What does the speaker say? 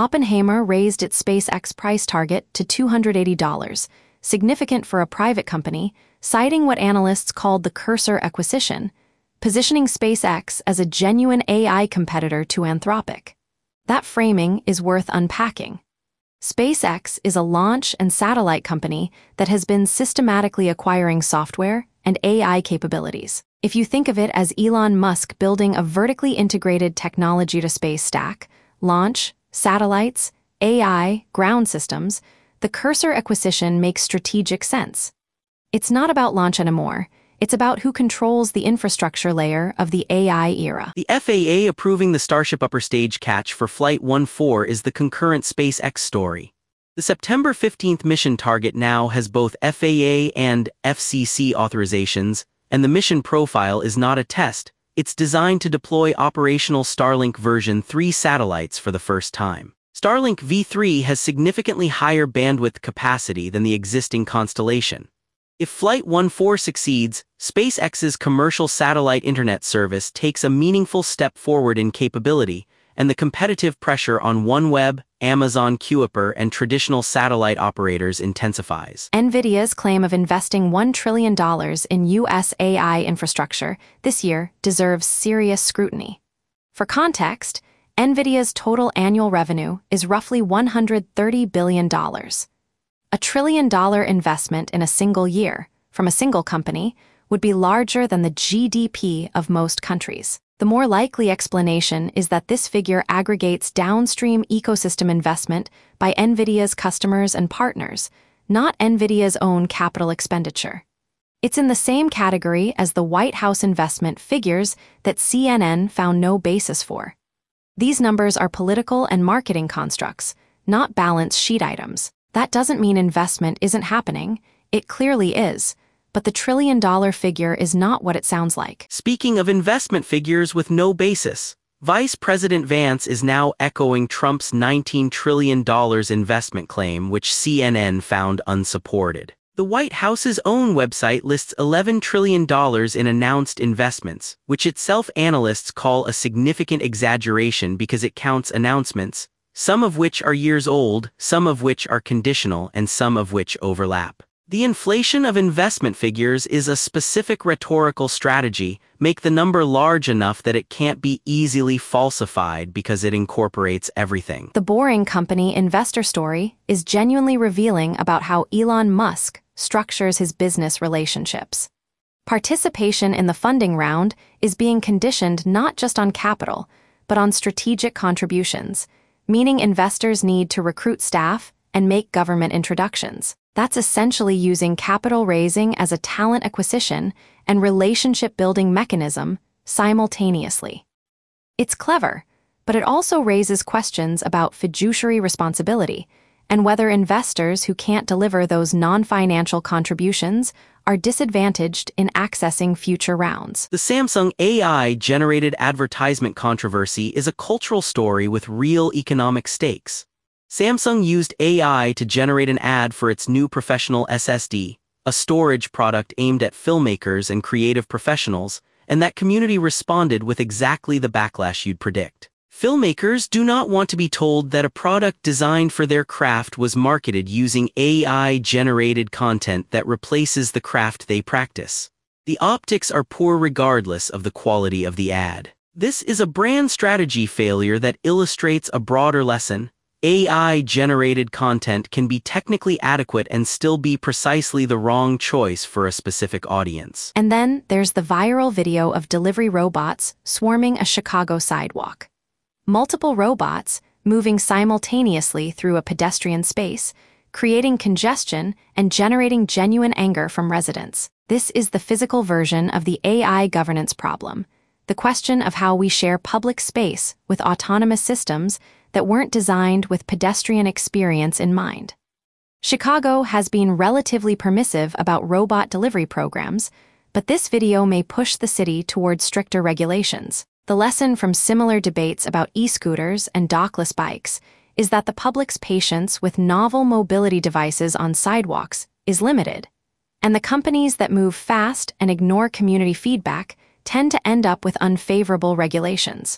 Oppenheimer raised its SpaceX price target to $280, significant for a private company, citing what analysts called the Cursor acquisition, positioning SpaceX as a genuine AI competitor to Anthropic. That framing is worth unpacking. SpaceX is a launch and satellite company that has been systematically acquiring software and AI capabilities. If you think of it as Elon Musk building a vertically integrated technology-to-space stack, launch, satellites, AI, ground systems, the Cursor acquisition makes strategic sense. It's not about launch anymore. It's about who controls the infrastructure layer of the AI era. The FAA approving the Starship upper stage catch for Flight 14 is the concurrent SpaceX story. The September 15th mission target now has both FAA and FCC authorizations, and the mission profile is not a test. It's designed to deploy operational Starlink version 3 satellites for the first time. Starlink V3 has significantly higher bandwidth capacity than the existing constellation. If Flight 14 succeeds, SpaceX's commercial satellite internet service takes a meaningful step forward in capability, and the competitive pressure on OneWeb, Amazon Kuiper, and traditional satellite operators intensifies. NVIDIA's claim of investing $1 trillion in U.S. AI infrastructure this year deserves serious scrutiny. For context, NVIDIA's total annual revenue is roughly $130 billion. A $1 trillion investment in a single year, from a single company, would be larger than the GDP of most countries. The more likely explanation is that this figure aggregates downstream ecosystem investment by NVIDIA's customers and partners, not NVIDIA's own capital expenditure. It's in the same category as the White House investment figures that CNN found no basis for. These numbers are political and marketing constructs, not balance sheet items. That doesn't mean investment isn't happening. It clearly is. But the $1 trillion figure is not what it sounds like. Speaking of investment figures with no basis, Vice President Vance is now echoing Trump's $19 trillion investment claim, which CNN found unsupported. The White House's own website lists $11 trillion in announced investments, which itself analysts call a significant exaggeration because it counts announcements, some of which are years old, some of which are conditional, and some of which overlap. The inflation of investment figures is a specific rhetorical strategy. Make the number large enough that it can't be easily falsified because it incorporates everything. The Boring Company investor story is genuinely revealing about how Elon Musk structures his business relationships. Participation in the funding round is being conditioned not just on capital, but on strategic contributions, meaning investors need to recruit staff and make government introductions. That's essentially using capital raising as a talent acquisition and relationship-building mechanism simultaneously. It's clever, but it also raises questions about fiduciary responsibility and whether investors who can't deliver those non-financial contributions are disadvantaged in accessing future rounds. The Samsung AI-generated advertisement controversy is a cultural story with real economic stakes. Samsung used AI to generate an ad for its new professional SSD, a storage product aimed at filmmakers and creative professionals, and that community responded with exactly the backlash you'd predict. Filmmakers do not want to be told that a product designed for their craft was marketed using AI-generated content that replaces the craft they practice. The optics are poor regardless of the quality of the ad. This is a brand strategy failure that illustrates a broader lesson. AI-generated content can be technically adequate and still be precisely the wrong choice for a specific audience. And then there's the viral video of delivery robots swarming a Chicago sidewalk. Multiple robots moving simultaneously through a pedestrian space, creating congestion and generating genuine anger from residents. This is the physical version of the AI governance problem, the question of how we share public space with autonomous systems that weren't designed with pedestrian experience in mind. Chicago has been relatively permissive about robot delivery programs, but this video may push the city towards stricter regulations. The lesson from similar debates about e-scooters and dockless bikes is that the public's patience with novel mobility devices on sidewalks is limited, and the companies that move fast and ignore community feedback tend to end up with unfavorable regulations.